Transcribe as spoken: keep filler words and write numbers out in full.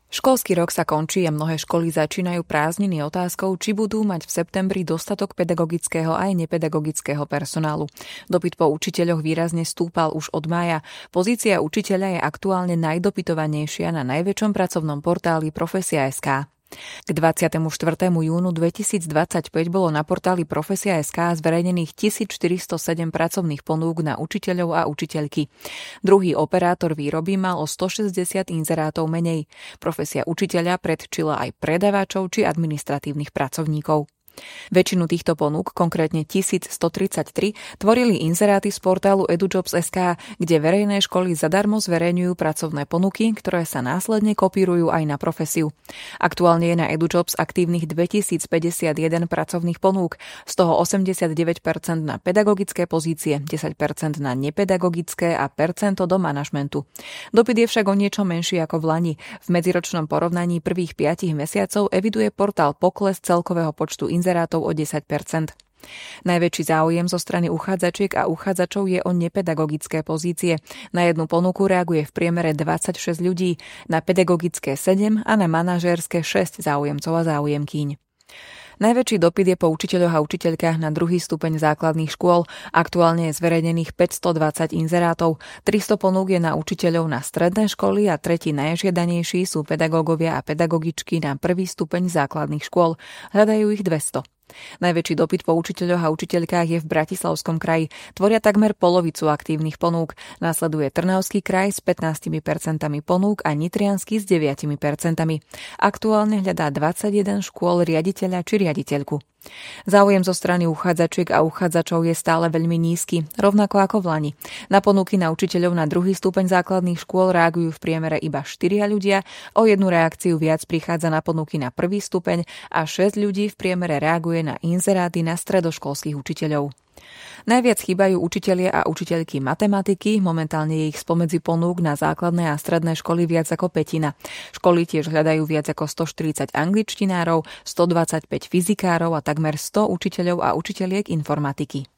Školský rok sa končí a mnohé školy začínajú prázdniny otázkou, či budú mať v septembri dostatok pedagogického aj nepedagogického personálu. Dopyt po učiteľoch výrazne stúpal už od mája. Pozícia učiteľa je aktuálne najdopytovanejšia na najväčšom pracovnom portáli Profesia bodka es ká. K dvadsiatemu štvrtému júnu dvetisícdvadsaťpäť bolo na portáli Profesia bodka es ká zverejnených tisícštyristosedem pracovných ponúk na učiteľov a učiteľky. Druhý operátor výroby mal o stošesťdesiat inzerátov menej. Profesia učiteľa predčila aj predavačov či administratívnych pracovníkov. Väčšinu týchto ponúk, konkrétne tisícstotridsaťtri, tvorili inzeráty z portálu edujobs bodka es ká, kde verejné školy zadarmo zverejňujú pracovné ponuky, ktoré sa následne kopírujú aj na profesiu. Aktuálne je na EduJobs aktívnych dvetisícpäťdesiatjeden pracovných ponúk, z toho osemdesiatdeväť percent na pedagogické pozície, desať percent na nepedagogické a percento do manažmentu. Dopyt je však o niečo menší ako v lani. V medziročnom porovnaní prvých piatich mesiacov eviduje portál pokles celkového počtu inzerátov inzerátov o desať percent. Najväčší záujem zo strany uchádzačiek a uchádzačov je o nepedagogické pozície. Na jednu ponuku reaguje v priemere dvadsaťšesť ľudí, na pedagogické sedem a na manažérske šesť záujemcov a záujemkýň. Najväčší dopyt je po učiteľoch a učiteľkách na druhý stupeň základných škôl. Aktuálne je zverejnených päťstodvadsať inzerátov. tristo ponúk je na učiteľov na stredné školy a tretí najžiadanejší sú pedagógovia a pedagogičky na prvý stupeň základných škôl. Hľadajú ich dvesto. Najväčší dopyt po učiteľoch a učiteľkách je v Bratislavskom kraji. Tvoria takmer polovicu aktívnych ponúk. Nasleduje Trnavský kraj s pätnásť percent ponúk a Nitriansky s deväť percent. Aktuálne hľadá dvadsaťjeden škôl riaditeľa či riaditeľku. Záujem zo strany uchádzačiek a uchádzačov je stále veľmi nízky, rovnako ako v lani. Na ponuky na učiteľov na druhý stupeň základných škôl reagujú v priemere iba štyria ľudia, o jednu reakciu viac prichádza na ponuky na prvý stupeň a šesť ľudí v priemere reaguje na inzeráty na stredoškolských učiteľov. Najviac chýbajú učitelia a učiteľky matematiky, momentálne je ich spomedzi ponúk na základné a stredné školy viac ako pätina. Školy tiež hľadajú viac ako stoštyridsať angličtinárov, stodvadsaťpäť fyzikárov a takmer sto učiteľov a učiteľiek informatiky.